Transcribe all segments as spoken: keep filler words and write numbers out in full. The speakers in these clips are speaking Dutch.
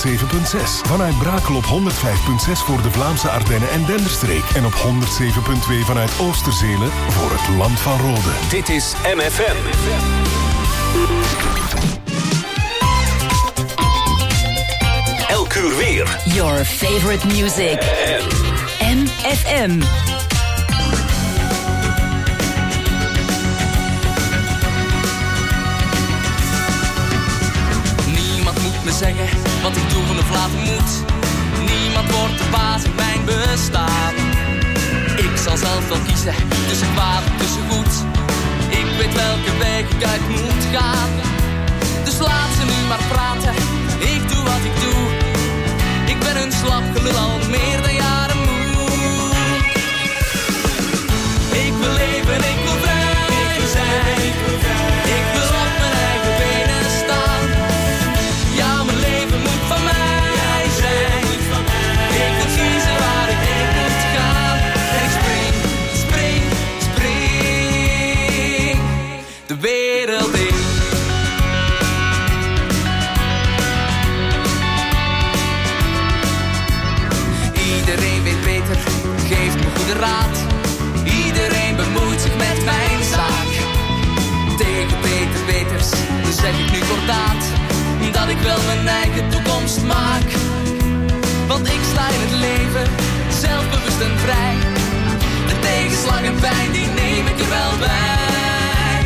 zeven komma zes. Vanuit Brakel op honderd vijf komma zes voor de Vlaamse Ardennen en Denderstreek. En op honderd zeven komma twee vanuit Oosterzele voor het Land van Rode. Dit is M F M. Elk uur weer. Your favorite music. M F M. Niemand moet me zeggen wat ik doen of laten moet. Niemand wordt de baas in mijn bestaan. Ik zal zelf wel kiezen tussen kwaad en tussen goed. Ik weet welke weg ik uit moet gaan. Dus laat ze nu maar praten. Ik doe wat ik doe. Ik ben een slap gelul al meer dan jaren moe. Ik wil leven, ik wil vrij zijn. Ik wil op mijn eigen benen staan. Ja, mijn leven moet van mij zijn. Ik wil kiezen waar ik heen moet gaan. En ik spring, spring, spring de wereld in. Iedereen weet beter, geeft me goede raad. Iedereen bemoeit zich met mijn zaak. Tegen Peter Peters zeg ik nu kordaat dat ik wel mijn eigen toekomst maak. Want ik sta in het leven, zelfbewust en vrij. De tegenslag en pijn, die neem ik er wel bij.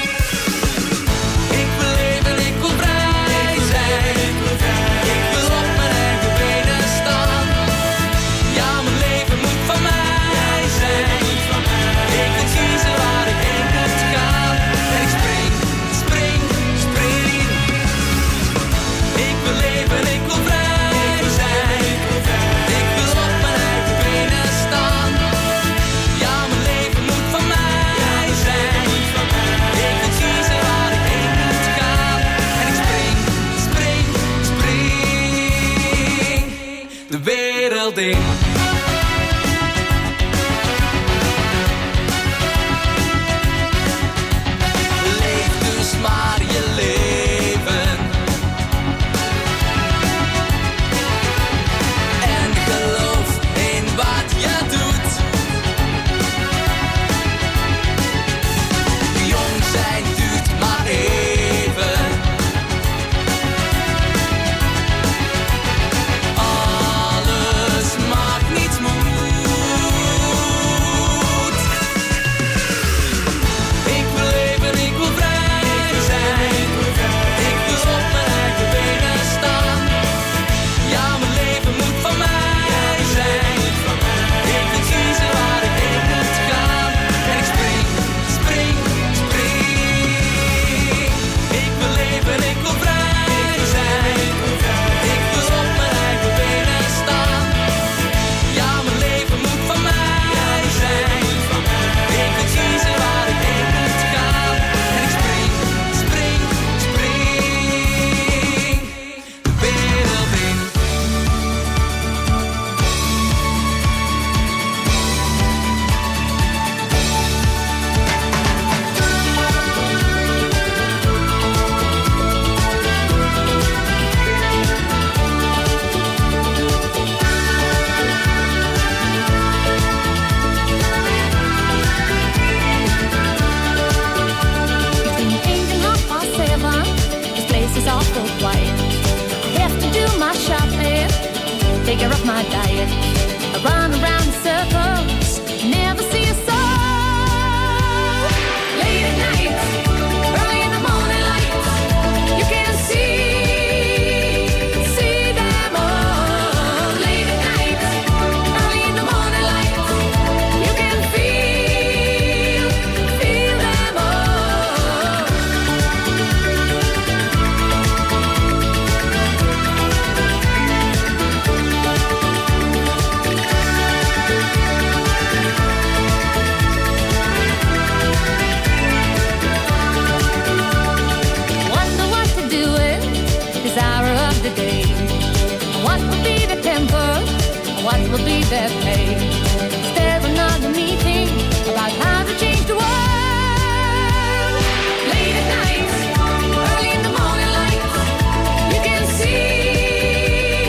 Ik wil leven, ik wil vrij zijn. Ik wil op mijn eigen benen staan. Ja, mijn leven moet van mij zijn. Ik wil kiezen waar ik heen moet gaan. En ik spring, spring, spring. Ik wil leven, ik wil vrij zijn. Ik wil op mijn eigen benen staan. Ja, mijn leven moet van mij zijn. Ik wil kiezen waar ik heen moet gaan. En ik spring, spring, spring de wereld in. Leef dus maar je leven. En geloof in wat je doet. Jong zijn duurt maar even. Alles maakt niets moed. Ik wil leven, ik wil vrij zijn. Ik wil op mijn eigen benen staan. Ja, mijn leven moet van mij zijn. Ik wil kiezen waar ik heen moet gaan. En ik spring, spring, spring. Ik wil leven, ik wil vrij zijn. Ik wil op mijn eigen benen staan. Ja, mijn leven moet van mij zijn. Ik wil kiezen waar ik heen moet gaan. En ik spring, spring, spring de wereld in. Between eight and half past seven, this place is awful quiet. I have to do my shopping, take care of my diet. I run around in circles, never see a soul. Late at night, early in the morning light, you can see, see them all. Late at night, early in the morning light, you can feel, feel them all. Wonder what to do with this hour of the day. What will be the temper? What will be their pay? Is there another meeting about how to change the world? Late at night, early in the morning light, you can see,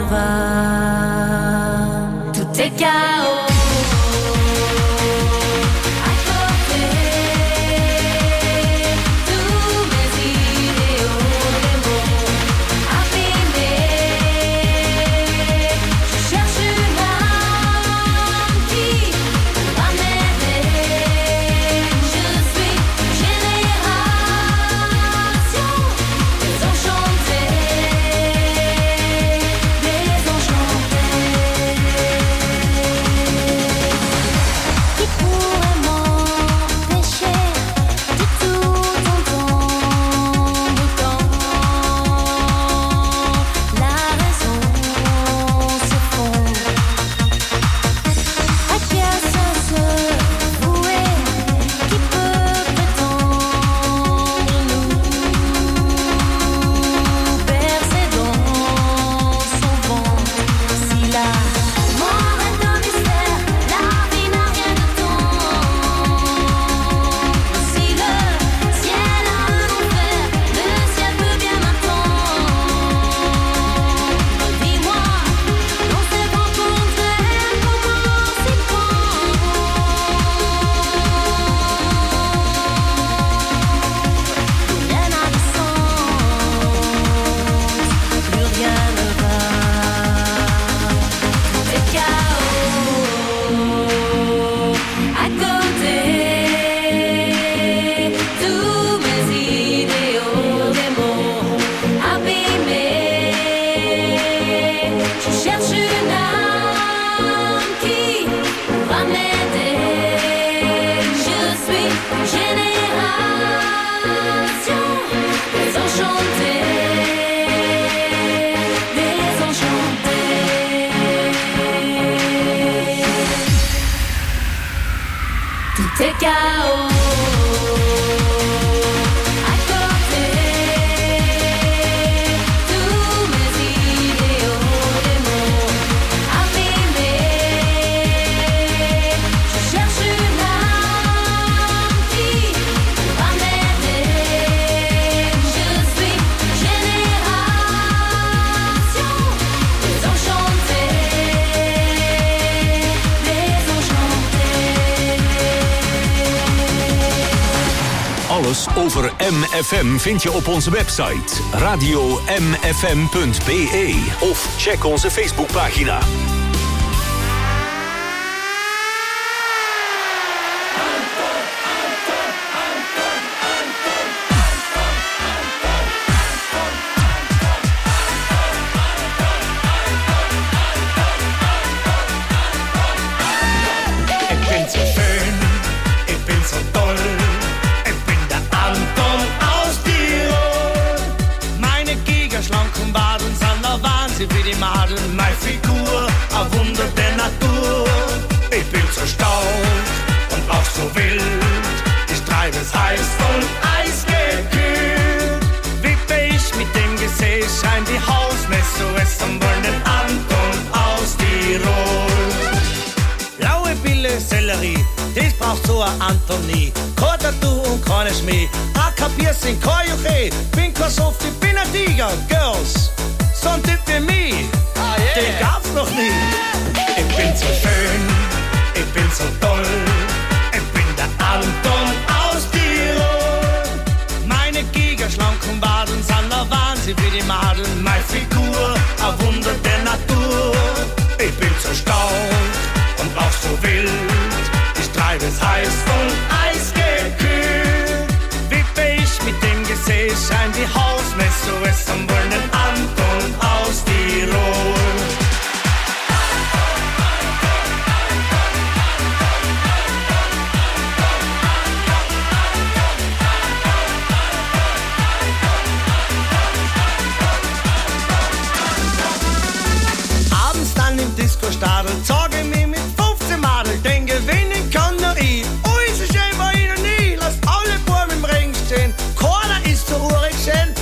va, tout est chaos. Over M F M vind je op onze website radio m f m punt b e of check onze Facebookpagina. Wie die Madeln, meine Figur, ein Wunder der Natur. Ich bin so staunt und auch so wild. Ich treibe es heiß und eisgekühlt. Wippe ich mit dem Gesicht, scheint die Hausmesse es und wollen den Anton aus Tirol. Blaue Pille, Sellerie, das braucht so ein Antonie. Kein Tattoo und keine Schmäh, ein Kapierchen, kein Juche. Bin kein Soft, ich bin ein Tiger, Girls. So ein Typ wie mich, ah, yeah. Den gab's noch nie. Ich bin so schön, ich bin so toll. Ich bin der Anton aus Tirol. Meine Giga, schlanken Wadeln sind der Wahnsinn wie die Madeln. Meine Figur, ein Wunder der Natur. Ich bin so staunt und auch so wild. Ich treibe es heiß und eisgekühlt. Wippe ich mit dem Gesäß, scheint die Hausmesse es am wollen den Anton aus Tirol. Abends dann im Disco-Stadel zeige ich mich mit fünfzehn Madel, den gewinnen kann nur ich. Oh, ist es schön bei Ihnen nie, lasst alle Buben im Ring stehen, keiner ist so urig schön.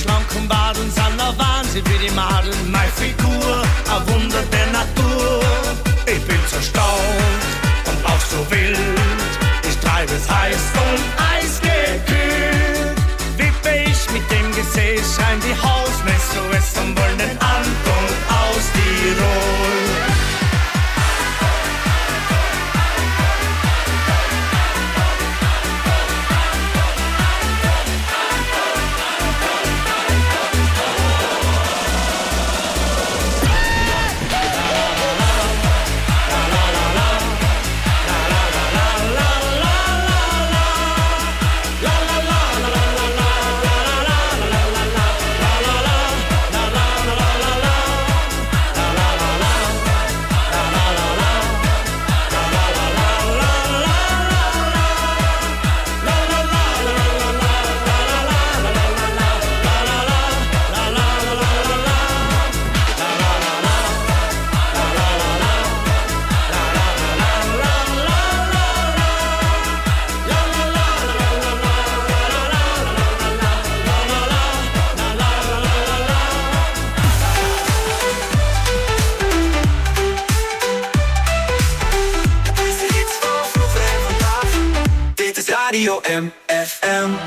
schlank und baden, sind ein Wahnsinn wie die Madeln. Meine Figur, ein Wunder der Natur. Ich bin so staunt und auch so wild. Ich treibe es heiß und eisgekühlt. Wippe ich mit dem Gesäß, scheint die Hausmesse es und wollen den Anton aus Tirol. Radio M F M.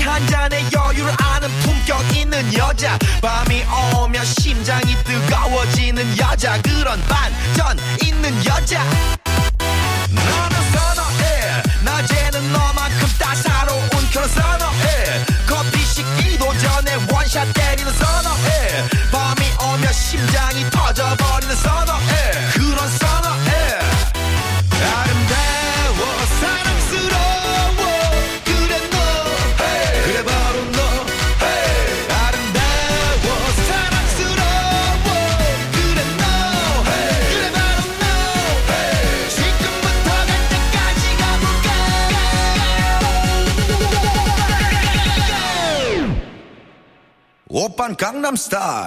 한 잔의 여유를 아는 품격 있는 여자 밤이 오면 심장이 뜨거워지는 여자 그런 반전 있는 여자 너는 선어해 낮에는 너만큼 따사로운 그런 선어해 커피 식기도 전에 원샷 때리는 선어해 밤이 오면 심장이 터져버리는 선어해 그런 선어해 아름다워 사랑스러워 그래 너 hey. 그래 바로 너 hey. 아름다워 사랑스러워 그래 너 hey. 그래 바로 너 hey. 지금부터 갈 때까지 가볼까 오빤 강남스타일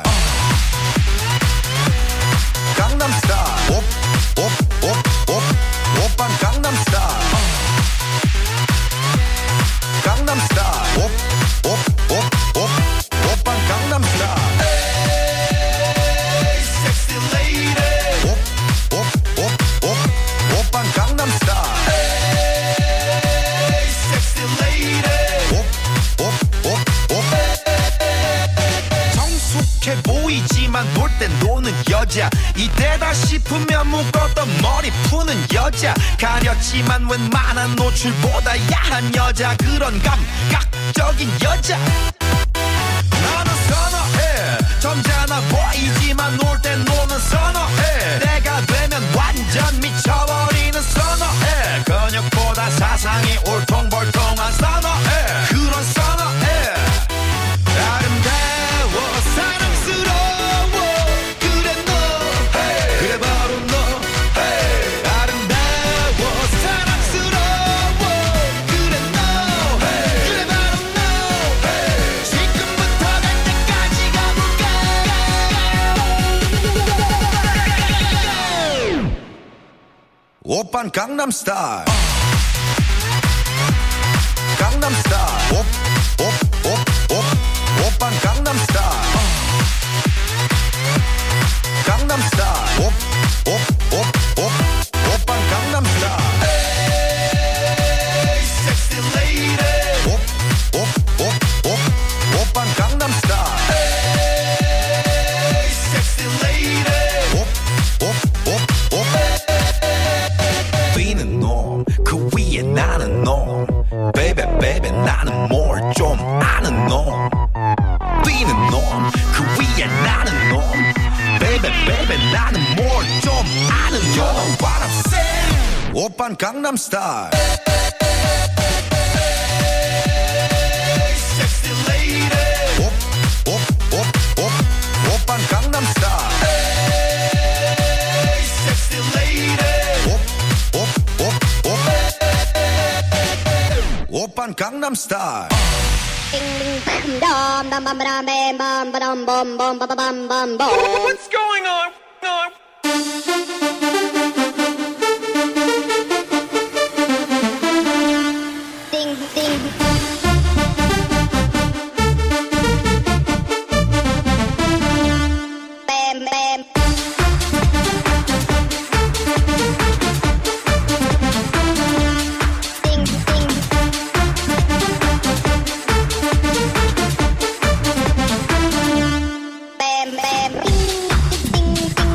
강남스타일 옵옵옵옵 오빤 강남스타일 강남스타일 옵옵옵옵 오빤 강남스타일 에이 섹시 레이디 옵옵옵옵 오빤 강남스타일 에이 섹시 레이디 옵옵옵옵 성숙해 보이지만 놀 땐 노는 여자 이때다 싶으면 묶었던 머리 푸는 여자 가렸지만 웬만한 노출보다 야한 여자 그런 감각적인 여자 나는 선어해 점잖아 보이지만 놀 땐 노는 선어해 내가 되면 완전 미쳐버리는 선어해 근육보다 사상이 울퉁불퉁한 선어해 그런 선어해 아름다워 사랑스러워 그래 너 hey. 그래 바로 너 hey. 아름다워 사랑스러워 그래 너 hey. 그래 바로 너 hey. 지금부터 갈 때까지 가볼까 오빤 강남스타일 강남스타일 옵옵옵옵 오빤 강남스타일 강남스타일 옵옵옵옵 오빤 강남스타일 에이 섹시 레이디 옵옵옵옵 오빤 강남스타일 에이 섹시 레이디 옵옵옵옵 뛰는 놈 그 위에 나는 놈 베이베 베이베 나는 뭘 좀 아는 놈 뛰는 놈 그 위에 나는 놈 베이베 베이베 나는 뭘 좀 아는 놈 You know what I'm saying 오빤 강남스타일 섹시 레이디 옵옵옵옵 오빤 강남스타일 섹시 레이디 옵옵옵옵 오빤 강남스타일 What's going on? Ding, ding. Bam, bam. Ding, ding. Bam, bam. Ding, ding, ding.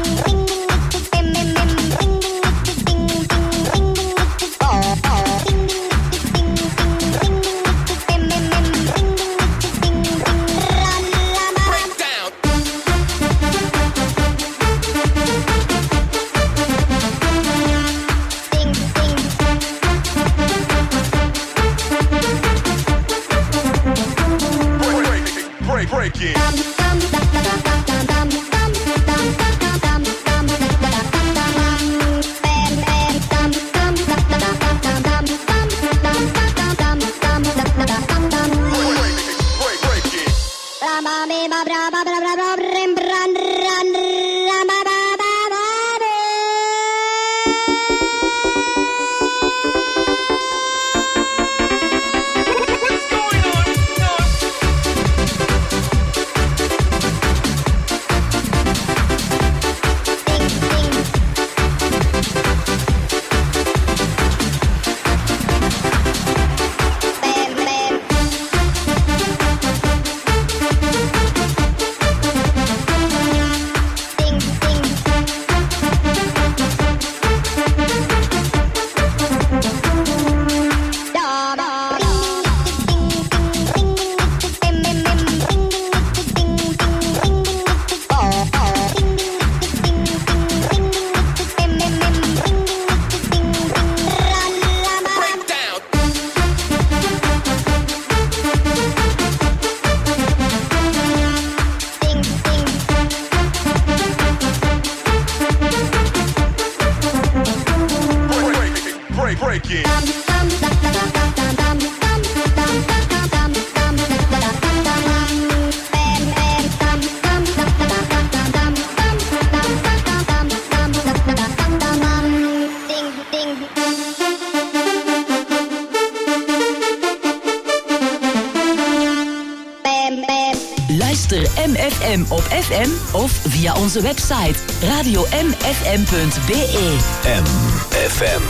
breaking. Luister M F M op F M of via onze website radio m f m punt b e. M F M.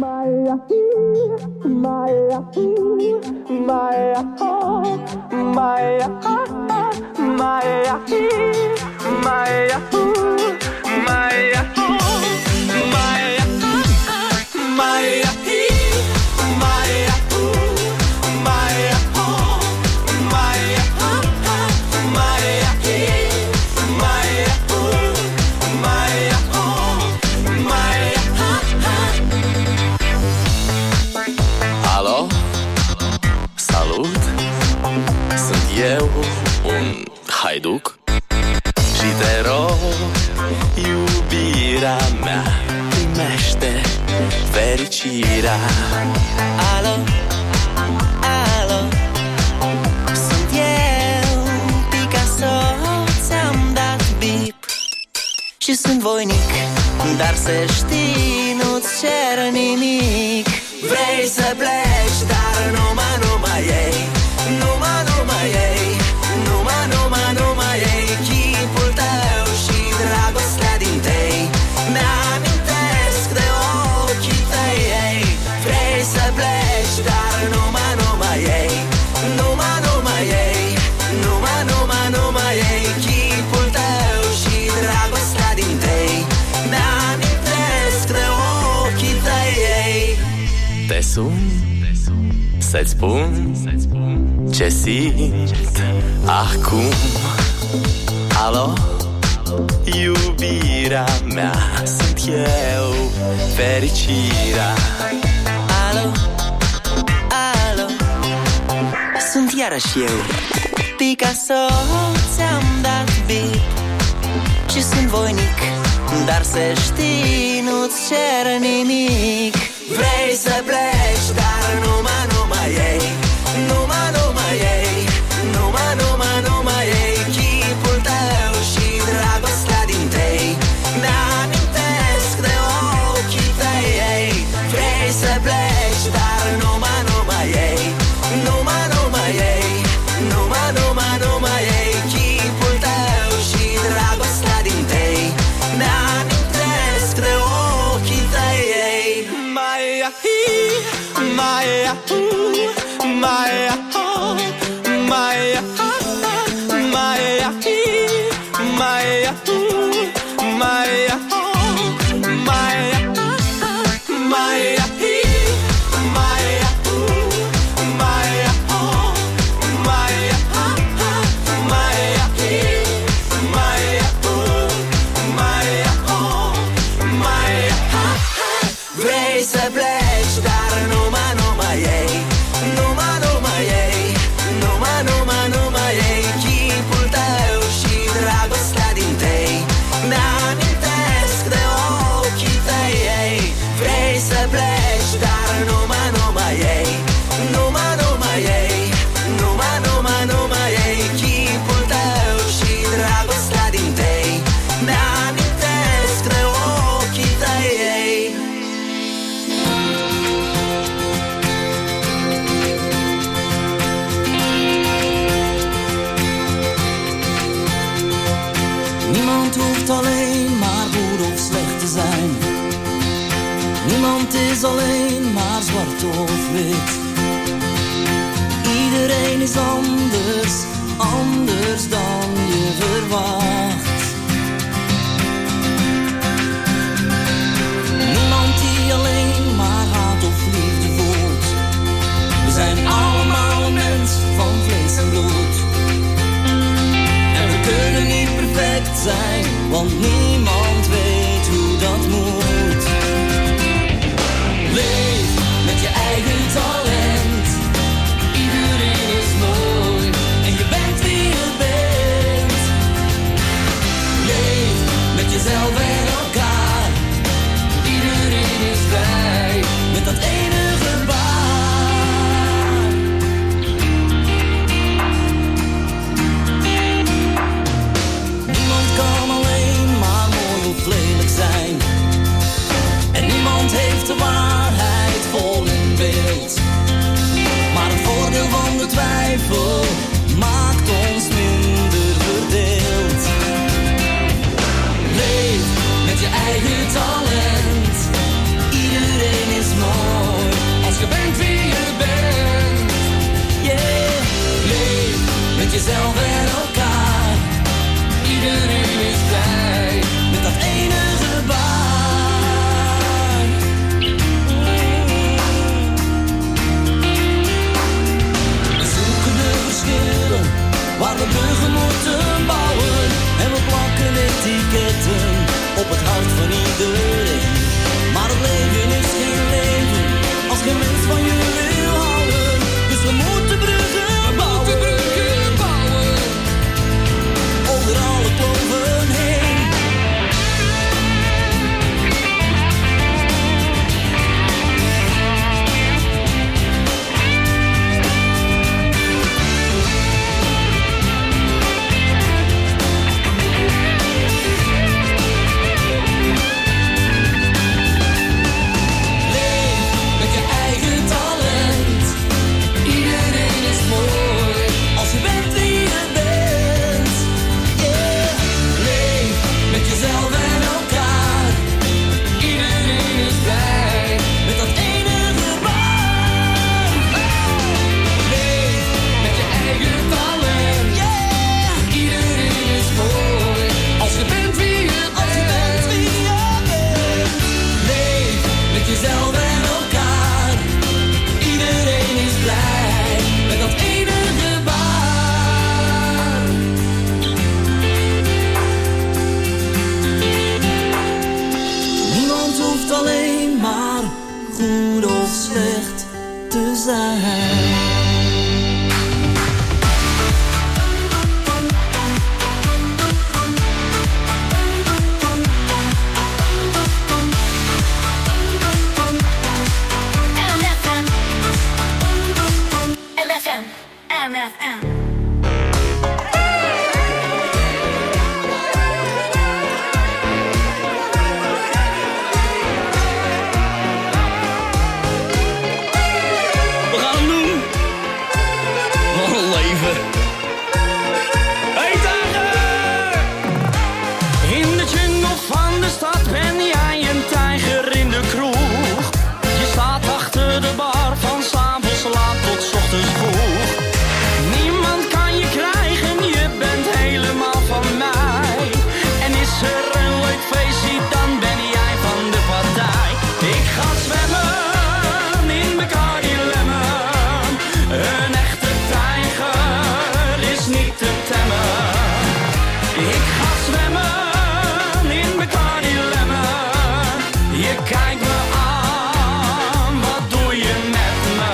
Haiduc și te rog, iubirea mea, primește fericirea. Alo, alo, sunt eu, Picasso, ți-am dat bip și sunt voinic, dar să știi, nu-ți cer nimic. Vrei să pleci, dar numai, numai ei, numai, numai ei, numai, numai, numai ei, chipul tău și dragostea din tei. Mi-amintesc de ochii tăi, ei. Vrei să pleci, dar numai, numai ei, numai, numai ei, numai, numai, numai ei, chipul tău și dragostea din tei. Mi-amintesc de ochii tăi, ei. Te sun, să-ți spun ce simt acum. Alo, iubirea mea, sunt eu, fericirea. Alo, alo, sunt iarăși eu, Picasso, ți-am dat bip și sunt voinic, dar să știi, nu-ți cer nimic. Vrei să pleci, dar numai, numai ei, numai, numai ei, numai, numai, numai ei, chipul tău și dragostea din tei. Mi-amintesc de ochii tăi, ei. Vrei să pleci, dar numai, numai ei, numai, numai ei, numai, numai, numai ei, chipul tău și dragostea din tei. Mi-amintesc de ochii tăi, ei. Maia hi, Maia hu, Maia ho, Maia ha, Maia hi, Maia hu, Maia ho, Maia ha, Maia hi, Maia hu, Maia ho, Maia ha, Maia hi, Maia hu, Maia ho, Maia ha. Vrei să pleci, dar numai, numai ei, numai, numai ei, numai, numai, numai ei, chipul tău și dragostea din tei. Mi-amintesc de ochii tăi, ei. Vrei să pleci, dar numai, numai ei, numai, numai ei, numai, numai, numai ei, chipul tău și dragostea din tei. Mi-amintesc de ochii tăi, ei. Niemand hoeft alleen maar goed of slecht te zijn. Niemand is alleen maar zwart of wit. Iedereen is anders, anders dan je verwacht. Niemand die alleen maar haat of liefde voelt. We zijn allemaal mens van vlees en bloed. En we kunnen niet perfect zijn, want niemand weet hoe dat moet. Leef met je eigen talent. Iedereen is mooi en je bent wie je bent. goed of slecht te zijn. M F M. We gaan hem doen. Wat een leven. Hey tijger! In de jungle van de stad ben jij een tijger in de kroeg. Je staat achter de bar van 's avonds laat tot 's ochtends vroeg. Niemand kan je krijgen, je bent helemaal van mij. En is er een leuk feestje, dan ben jij van de partij. Ik ga zwemmen in Bacardi Lemon. Een echte tijger is niet te temmen. Ik ga zwemmen in Bacardi Lemon. Je kijkt me aan, wat doe je met me?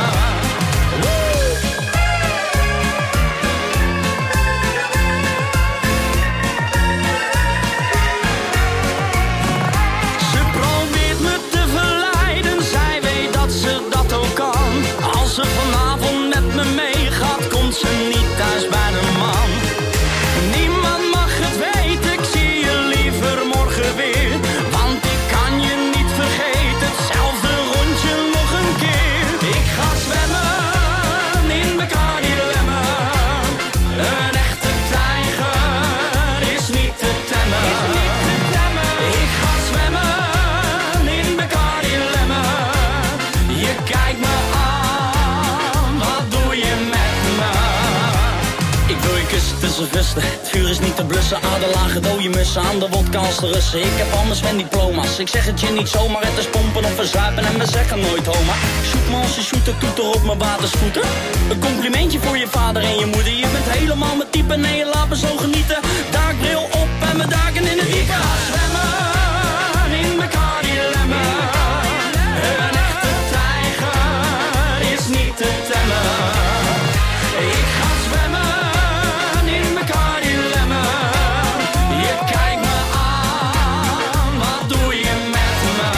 Ze probeert me te verleiden, zij weet dat ze dat ook kan. Als ze vanavond met me meegaat, komt ze niet thuis bij de man. Niemand mag het weten, ik zie je liever morgen weer. Want ik kan je niet vergeten, hetzelfde rondje nog een keer. Ik ga zwemmen in Bacardi Lemon. Een echte tijger is niet te temmen. Ik ga zwemmen in Bacardi Lemon. Je kijkt me aan, wat doe je met me? Ik wil je kussen tussen vesten. Het vuur is niet te blussen. Aderlagen dode mussen aan de wodka als de Russen. Ik heb anders van diploma's. Ik zeg het je niet zomaar. Het is pompen of verzuipen en we zeggen nooit homa. Shoot me als je shooter, toeter op mijn waterscooter. Een complimentje voor je vader en je moeder. Je bent helemaal mijn type, nee je laat me zo genieten. Daakbril op en we daken in het diepe. Ik ga zwemmen in Bacardi Lemon. Een echte tijger is niet te temmen. Ik ga zwemmen in Bacardi Lemon. Je kijkt me aan, wat doe je met me?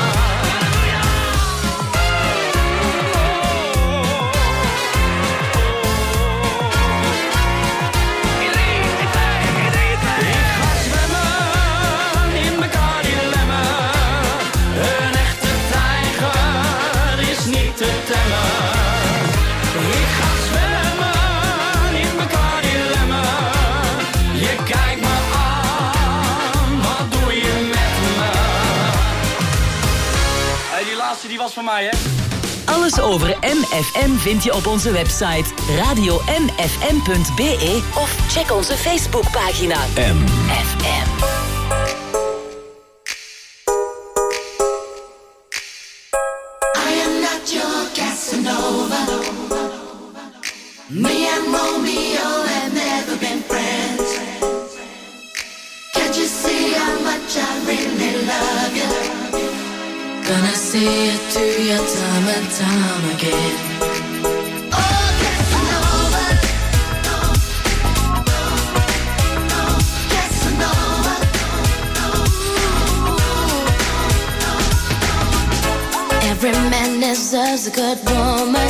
Ik ga zwemmen in Bacardi Lemon. Een echte tijger is niet te temmen. Ik ga zwemmen in Bacardi Lemon. Je kijkt me aan, wat doe je met me? Hey, die laatste die was van mij, hè? Alles over M F M vind je op onze website radio m f m punt b e of check onze Facebookpagina M. F M. I am not your Casanova. Me and Romeo have never been friends. Can't you see how much I really love you? Gonna see it through your time and time again. Oh, Casanova. Casanova. Every man deserves a good woman,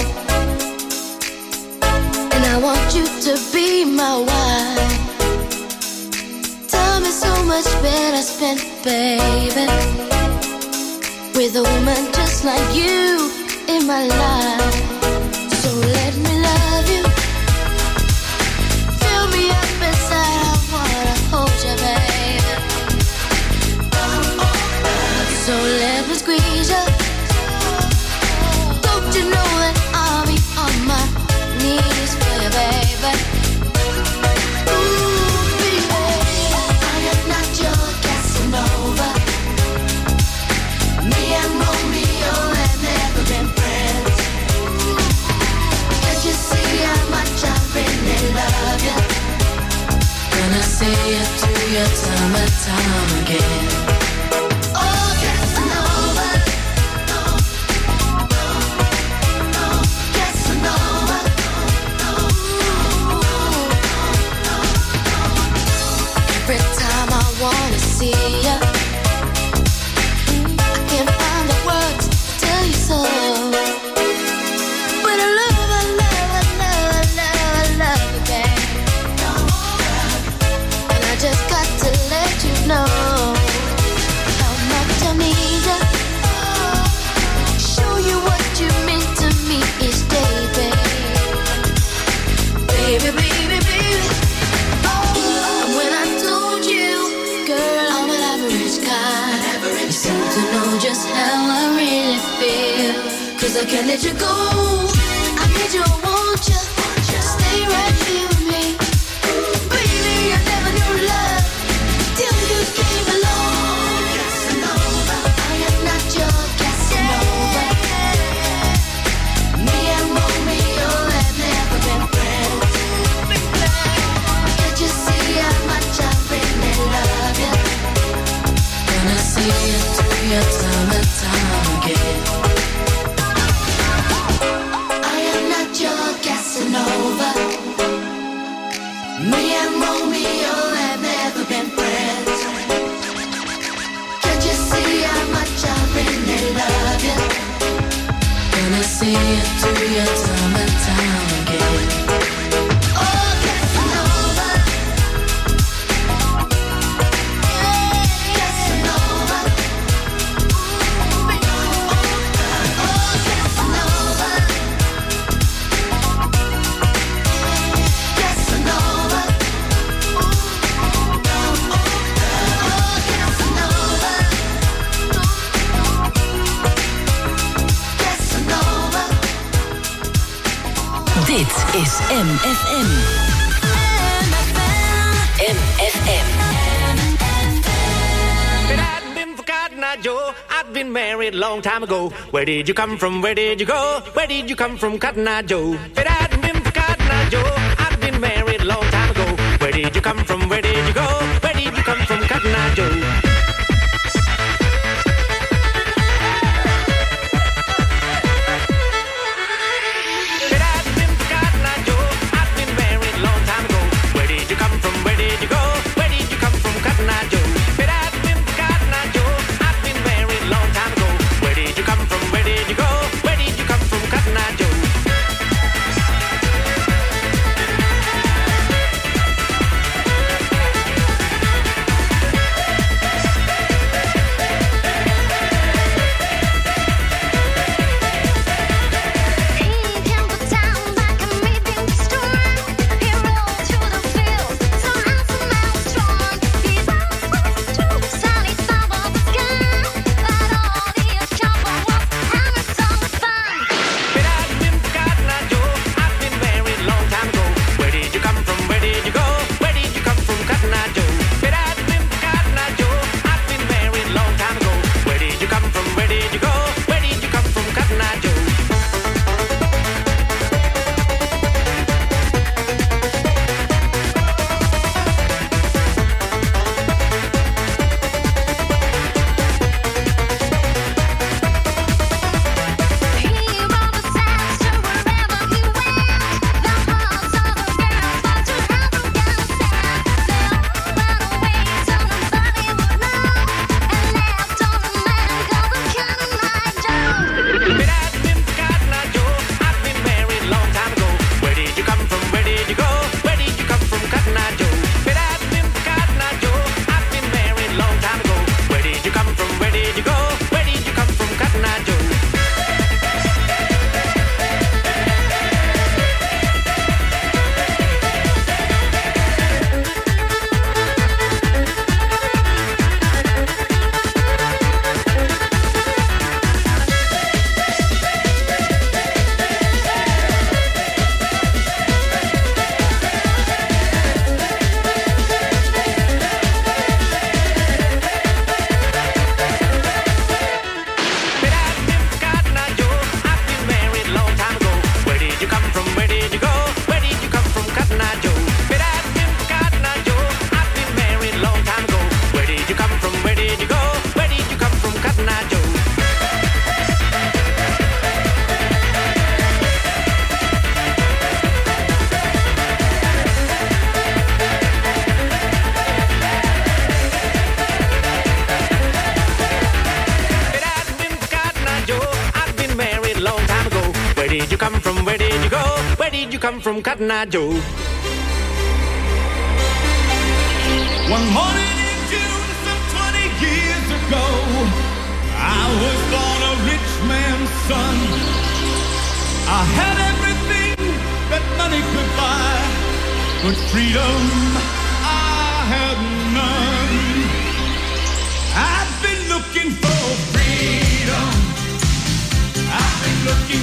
and I want you to be my wife. Time is so much better spent, baby, with a woman just like you in my life. So let me love you, fill me up inside. I wanna hold you, baby. So let me squeeze you. Don't you know that I'll be on my knees for you, baby? Ooh, baby, I am not your Casanova. Me and Romeo have never been friends. Can't you see how much I really love you? Gonna see it through your time and time again. Oh, Casanova. 'cause I can't let you go. I need you, I want you. Stay right here with me. Baby, I never knew love till you came along. Casanova, I am not your Casanova. Me and Romeo have never been friends. Can't you see how much I really love you? Gonna see you through your time and time again. I am not your Casanova. Me and Romeo have never been friends. Can't you see how much I really love you? Gonna see you through your time and time again. Oh, Casanova. Casanova. Oh, Casanova. Casanova. Dit is M F M. M F M. If it hadn't been for Cotton Eye Joe, I'd been married a long time ago. Where did you come from? Where did you go? Where did you come from, Cotton Eye Joe? If it hadn't been for Cotton Eye Joe, I'd been married a long time ago. Where did you come from? Where did you go? Where did you come from, Cotton Eye Joe? From Cotton Eye Joe. One morning in June, some twenty years ago, I was born a rich man's son. I had everything that money could buy, but freedom I had none. I've been looking for freedom. I've been looking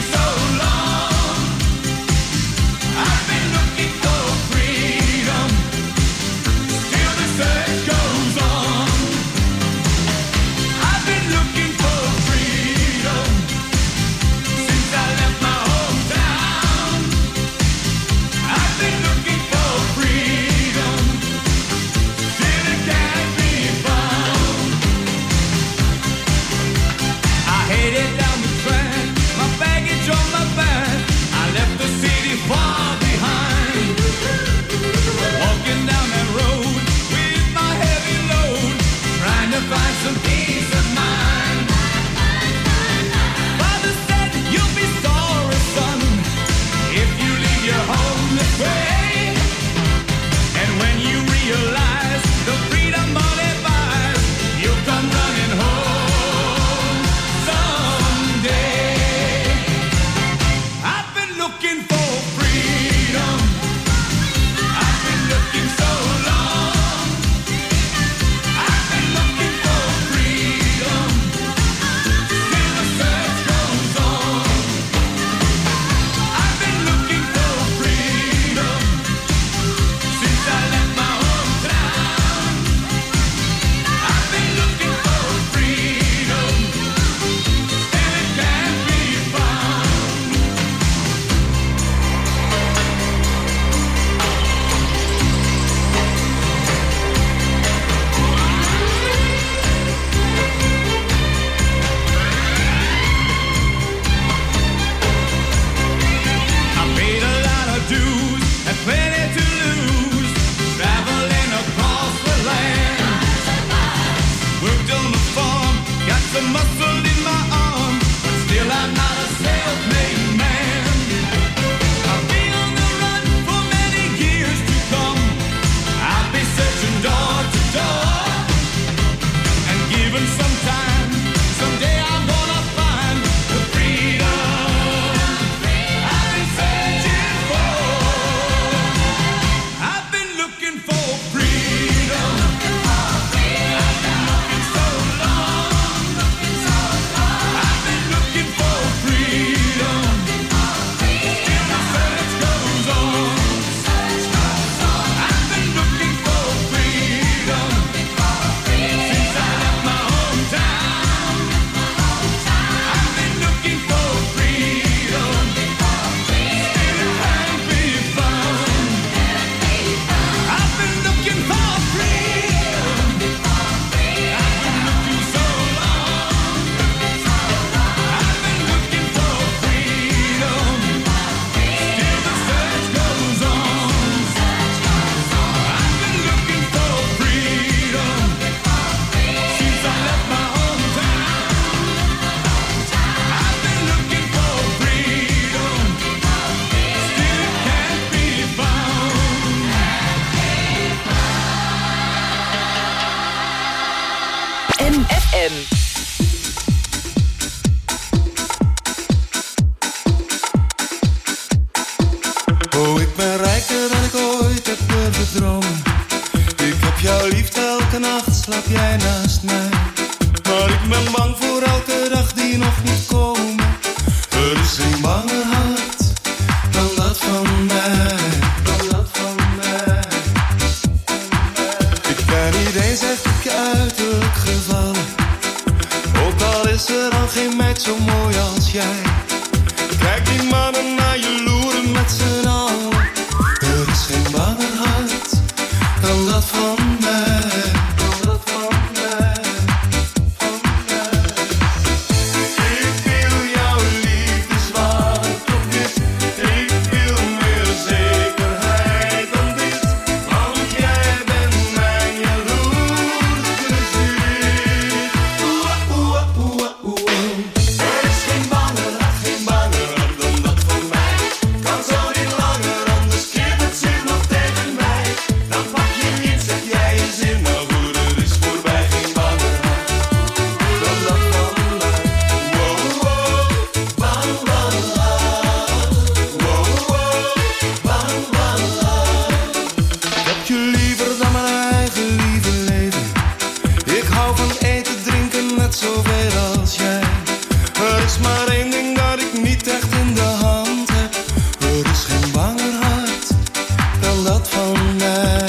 een meid zo mooi als jij. Kijk die mannen naar je loeren met z'n allen. Er is geen banger hart dan dat van mij. Dan dat van mij, van mij. Ik wil jouw liefde zwart op wit. Ik wil meer zekerheid dan dit. Want jij bent mijn jaloerse ziel. Oeh, oeh, oeh, oeh. Er is geen banger hart, geen banger hart dan dat van mij. Kan zo niet langer, anders keert het zich nog tegen mij. Dan pak je niet, zeg jij je zin. Nou goed, het is voorbij, geen banger hart dan dat van mij. Wow, wow, bang, bang, hart. Wow, wow, bang, bang, hart. Ik heb je liever dan mijn eigen lieve leven. Ik hou van eten, drinken, net zoveel als jij. Er is maar één ding dat ik niet echt in de hand heb. Er is geen banger hart dan dat van mij.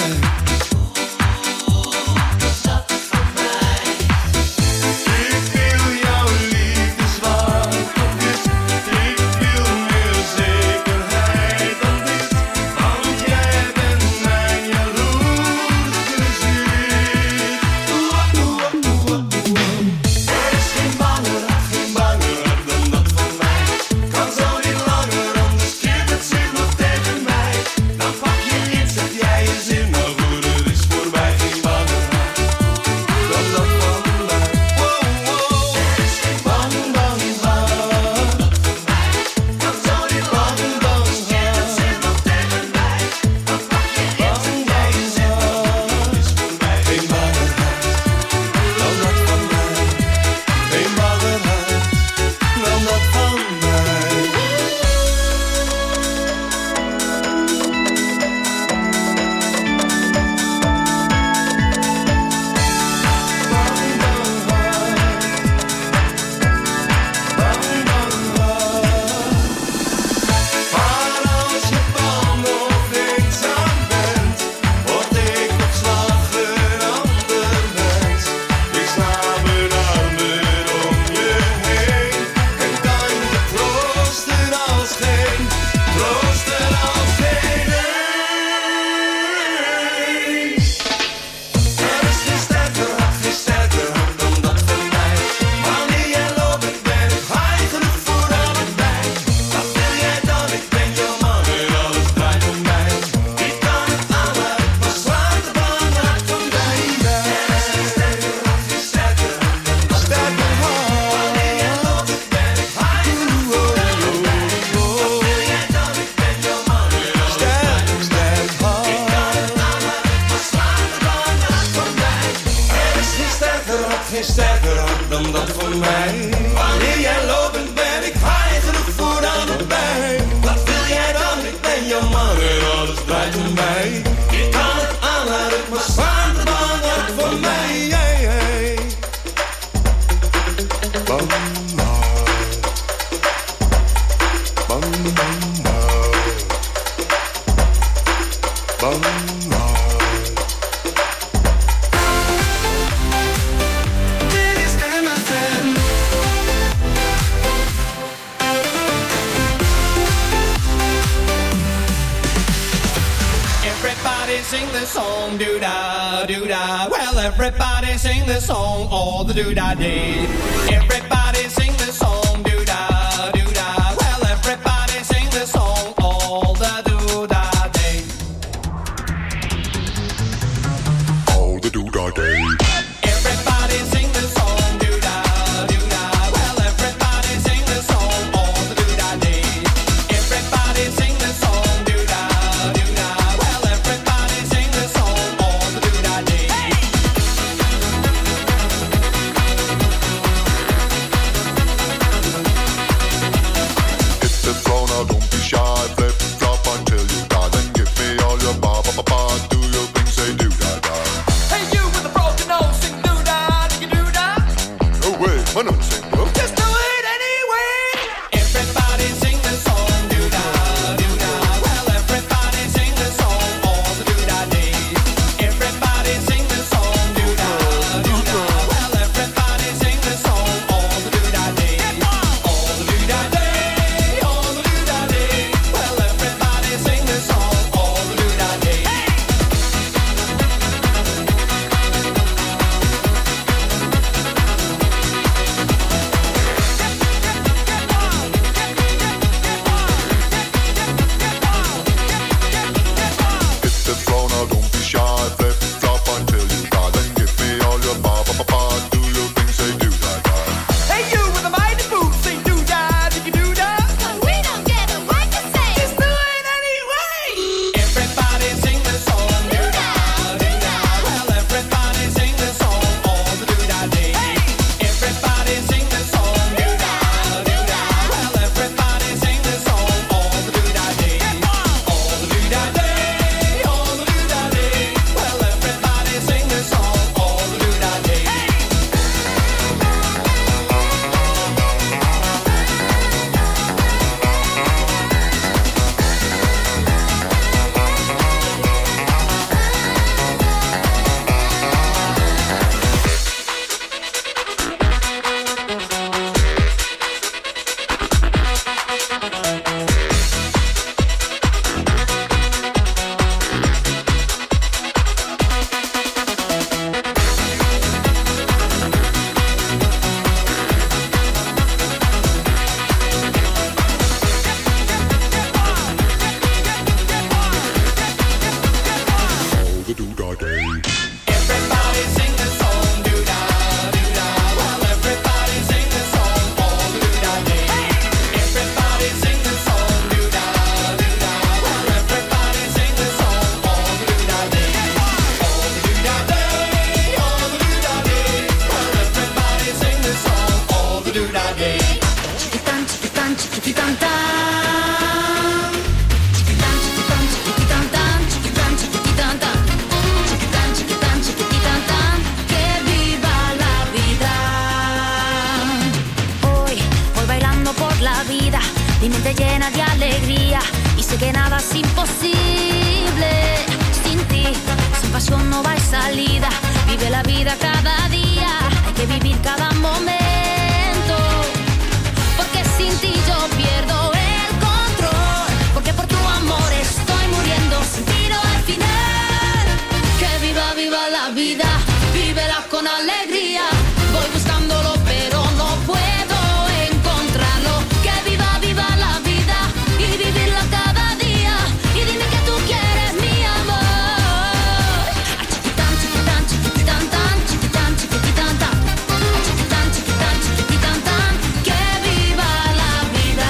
Ik wil jouw liefde zwart op wit. Ik wil meer zekerheid dan dit. Want jij bent mijn jaloerse ziel. Oeh, oeh, oeh, oeh. Er is geen banger hart, geen banger hart dan dat van mij. Kan zo niet langer, anders keert het zich nog tegen mij. Dan pak je niet, zeg jij je zin. Nou goed, het is voorbij, geen banger hart dan dat van mij. Wow, wow. Er is geen banger, banger hart dan van mij. Kan zo niet langer, anders keert het zich nog tegen mij. Dan pak je niet, zeg jij je zin. Nou goed, het is voorbij, geen banger hart dan dat van mij. Geen banger hart dan dat van mij. Maar als je bang of eenzaam bent, word ik op slag een ander mens. Ik sla mijn armen om je heen en kan je troosten als geen, troosten als geen een. Er is geen sterker hart, geen sterker hart dan dat van mij. Wanneer jij loopt, ben ik high genoeg voor allebei. Wat wil jij dan? Ik ben jouw man en alles draait om mij. Ik kan het aanraken, maar slaat de bang hart van mij. Er is geen sterker hart, geen sterker hart dan dat van mij. Wanneer jij loopt, ben ik high genoeg voor allebei. Wat wil jij dan? Ik ben jouw man en alles draait om mij. Ik kan het aanraken, maar slaat de bang hart van mij. Er is geen sterker hart, geen sterker hart dan dat van mij. Wanneer jij loopt, ben ik high genoeg voor allebei. Wat wil jij dan? Ik ben jouw man en alles draait om mij. Je kan het aanhouden, maar zwaar de bang hart van mij. Hey, hey. Bang hart. Bang, bang hart. Bang hart. Dit is M F M. Everybody sing the song, doo-da, doo-da. Well, everybody sing the song all the doo-da day. Everybody sing the song, doo-da, doo-da. Well, everybody sing the song all the doo-da day. All the doodah day. Everybody sing the song, doo-da, doo-da. Well, everybody sing the song all the doo-da day. Everybody sing the song, doo-da, doo-da. Well, everybody sing the song all the doo-da day. Hit the floor now, don't be shy. Flip flop until you darling. Give me all your ba ba ba ba. Do your thing, say do da da. Hey, you with the broken nose, sing doo-da, digga doo-da. No way, my nose ain't broke. Just do it anyway. Everybody sing the song, doo-da, doo-da. Well, everybody sing the song all the doo-da day. Everybody sing the song, doo-da, doo-da. Well, everybody sing the song all the doo-da day. chiquititan, chiquititan, chiquititan, chiquititan, chiquititan, chiquititan, chiquititan, chiquititan, chiquititan, chiquititan, que viva la vida. Hoy voy bailando por la vida, mi mente llena de alegría y sé que nada es imposible. Sin ti, sin pasión no hay salida. Vive la vida cada día, hay que vivir cada momento. Porque sin ti yo pierdo el control, porque por tu amor estoy muriendo. Sin ti no hay final. Que viva, viva la vida, vívela con alegría. Voy buscándolo pero no puedo encontrarlo. Que viva, viva la vida y vivirla cada día. Y dime que tú quieres mi amor. Ay, chiquitán, chiquitán, chiquitán, tan, chiquitán, chiquitán, tan. Ay, chiquitán, chiquitán, chiquitán, tan. Que viva la vida.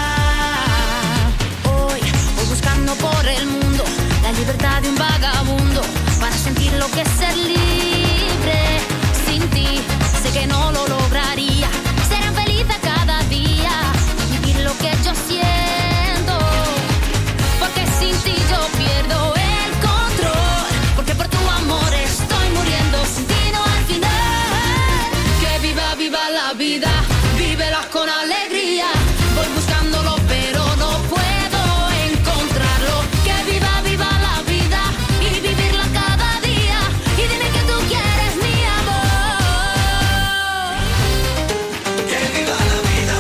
Hoy voy buscando por el mundo la libertad de un vagabundo, para sentir lo que es ser libre. Sin ti sé que no lo lograría. Ser feliz a cada día, vivir lo que yo siento. Porque sin ti yo pierdo el control, porque por tu amor estoy muriendo. Sin ti no hay final. Que viva, viva la vida, vívela con alegría. Voy buscándolo pero no puedo encontrarlo. Que viva, viva la vida y vivirla cada día. Y dime que tú quieres mi amor. Que viva la vida.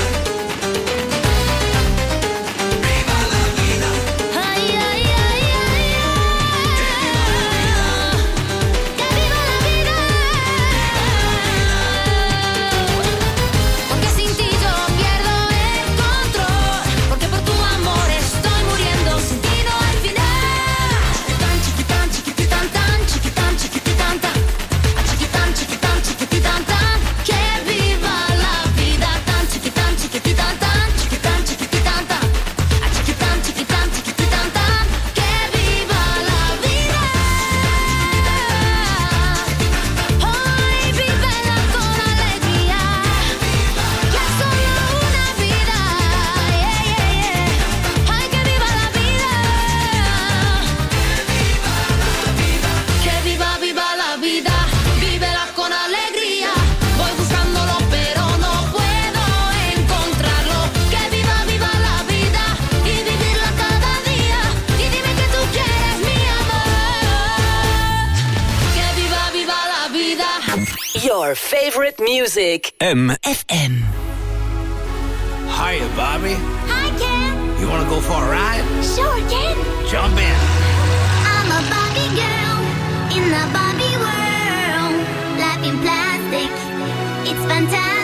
Viva la vida. Ay, ay, ay, ay, ay. Que viva la vida. Porque sin ti yo pierdo el control, porque por tu amor estoy muriendo. Sin ti no hay final. Tan chiquitán, chiquititán, tan, chiquitán, chiquititán, tan. Ah, chiquitán, chiquitán, chiquititán, tan. Que viva la vida. Tan chiquitán, chiquititán, tan, chiquitán, chiquititán, tan. Ah, chiquitán, chiquitán, chiquititán, tan. Que viva la vida. Hoy vívela con alegría, que es solo una vida. Yeah, yeah, yeah. Ay, que viva la vida. Que viva, viva la vida, vívela con alegría. Voy buscándolo pero no puedo encontrarlo. Que viva, viva la vida y vivirla cada día. Y dime que tú quieres mi amor. Que viva, viva la vida. Your favorite music. M. F M. Hiya, Bobby. Hi, Ken. You want to go for a ride? Sure, Ken. Jump in. I'm a Barbie girl in the Barbie world. Life in plastic, it's fantastic.